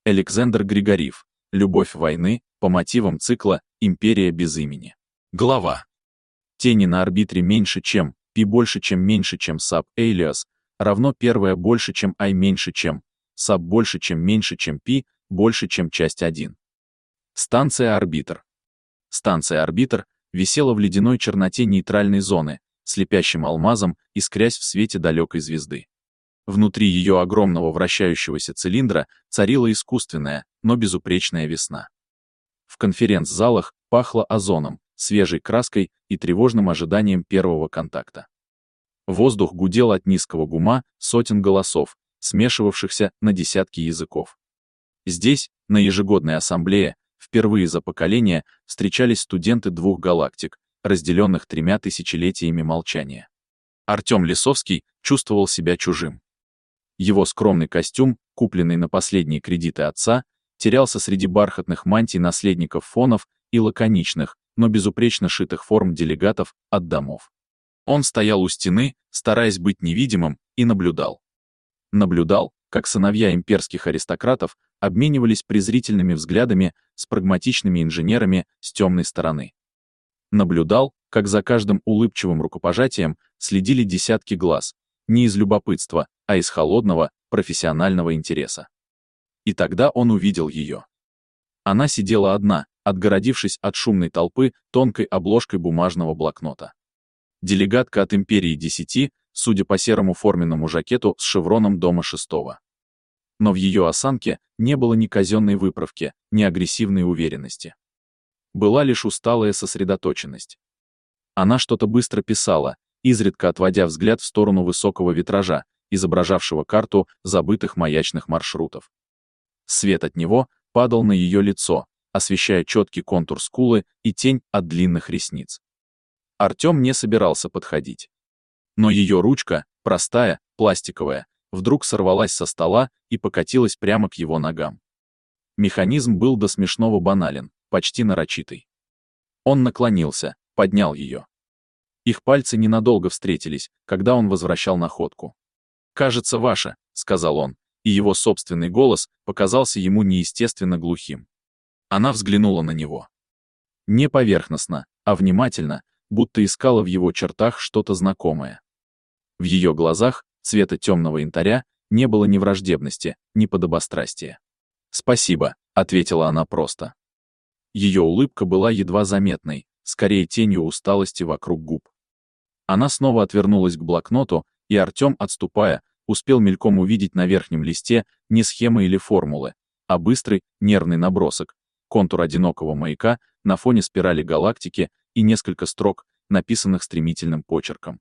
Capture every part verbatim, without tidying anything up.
Александр Григорьев. Любовь войны по мотивам цикла «Империя без имени». Глава. Тени на арбитре меньше, чем π больше, чем меньше, чем sub alias, равно первое больше, чем i меньше, чем sub больше, чем меньше, чем π больше, чем часть один. Станция «Арбитр». Станция «Арбитр» висела в ледяной черноте нейтральной зоны, слепящим алмазом, искрясь в свете далекой звезды. Внутри ее огромного вращающегося цилиндра царила искусственная, но безупречная весна. В конференц-залах пахло озоном, свежей краской и тревожным ожиданием первого контакта. Воздух гудел от низкого гума сотен голосов, смешивавшихся на десятки языков. Здесь, на ежегодной ассамблее, впервые за поколение встречались студенты двух галактик, разделенных тремя тысячелетиями молчания. Артем Лисовский чувствовал себя чужим. Его скромный костюм, купленный на последние кредиты отца, терялся среди бархатных мантий наследников фонов и лаконичных, но безупречно шитых форм делегатов от домов. Он стоял у стены, стараясь быть невидимым, и наблюдал. Наблюдал, как сыновья имперских аристократов обменивались презрительными взглядами с прагматичными инженерами с темной стороны. Наблюдал, как за каждым улыбчивым рукопожатием следили десятки глаз, не из любопытства, а из холодного, профессионального интереса. И тогда он увидел ее. Она сидела одна, отгородившись от шумной толпы тонкой обложкой бумажного блокнота. Делегатка от Империи десяти, судя по серому форменному жакету с шевроном дома шестого. Но в ее осанке не было ни казенной выправки, ни агрессивной уверенности. Была лишь усталая сосредоточенность. Она что-то быстро писала, изредка отводя взгляд в сторону высокого витража, изображавшего карту забытых маячных маршрутов. Свет от него падал на ее лицо, освещая четкий контур скулы и тень от длинных ресниц. Артем не собирался подходить. Но ее ручка, простая, пластиковая, вдруг сорвалась со стола и покатилась прямо к его ногам. Механизм был до смешного банален, почти нарочитый. Он наклонился, поднял ее. Их пальцы ненадолго встретились, когда он возвращал находку. «Кажется, ваша», — сказал он, и его собственный голос показался ему неестественно глухим. Она взглянула на него. Не поверхностно, а внимательно, будто искала в его чертах что-то знакомое. В ее глазах, цвета темного янтаря, не было ни враждебности, ни подобострастия. «Спасибо», — ответила она просто. Ее улыбка была едва заметной, скорее тенью усталости вокруг губ. Она снова отвернулась к блокноту, и Артем, отступая, успел мельком увидеть на верхнем листе не схемы или формулы, а быстрый, нервный набросок, контур одинокого маяка на фоне спирали галактики и несколько строк, написанных стремительным почерком.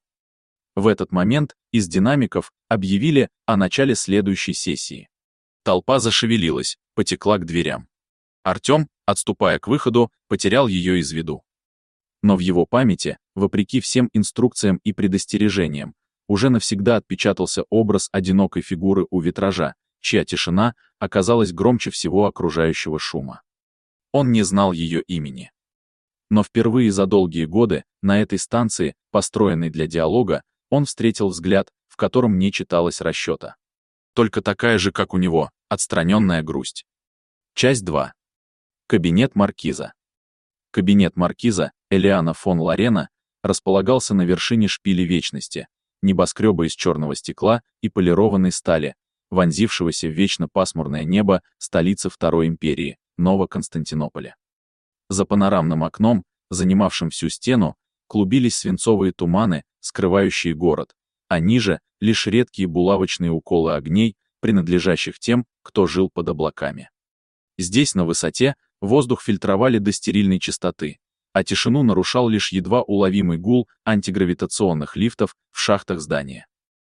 В этот момент из динамиков объявили о начале следующей сессии. Толпа зашевелилась, потекла к дверям. Артем, отступая к выходу, потерял ее из виду. Но в его памяти, вопреки всем инструкциям и предостережениям, уже навсегда отпечатался образ одинокой фигуры у витража, чья тишина оказалась громче всего окружающего шума. Он не знал ее имени. Но впервые за долгие годы на этой станции, построенной для диалога, он встретил взгляд, в котором не читалось расчета. Только такая же, как у него, отстраненная грусть. Часть два. Кабинет маркиза. Кабинет маркиза Элиана фон Лорена располагался на вершине шпиля вечности, небоскреба из черного стекла и полированной стали, вонзившегося в вечно пасмурное небо столицы Второй империи, Новоконстантинополя. За панорамным окном, занимавшим всю стену, клубились свинцовые туманы, скрывающие город, а ниже — лишь редкие булавочные уколы огней, принадлежащих тем, кто жил под облаками. Здесь, на высоте, воздух фильтровали до стерильной чистоты, а тишину нарушал лишь едва уловимый гул антигравитационных лифтов в шахтах здания.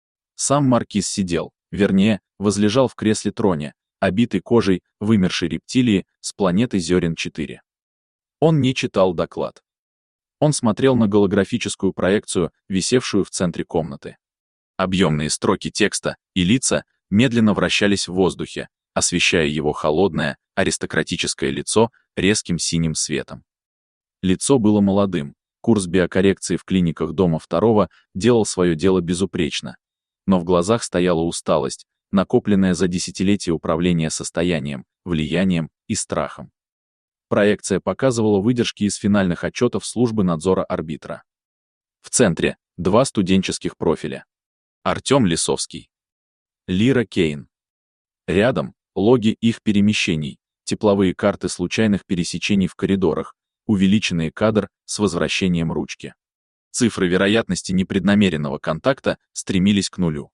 Сам маркиз сидел, вернее, возлежал в кресле-троне, обитый кожей вымершей рептилии с планеты Зерен четыре. Он не читал доклад. Он смотрел на голографическую проекцию, висевшую в центре комнаты. Объемные строки текста и лица медленно вращались в воздухе, освещая его холодное, аристократическое лицо резким синим светом. Лицо было молодым, курс биокоррекции в клиниках дома второго делал свое дело безупречно, но в глазах стояла усталость, накопленное за десятилетия управления состоянием, влиянием и страхом. Проекция показывала выдержки из финальных отчетов службы надзора арбитра. В центре — два студенческих профиля. Артем Лисовский. Лира Кейн. Рядом — логи их перемещений, тепловые карты случайных пересечений в коридорах, увеличенный кадр с возвращением ручки. Цифры вероятности непреднамеренного контакта стремились к нулю.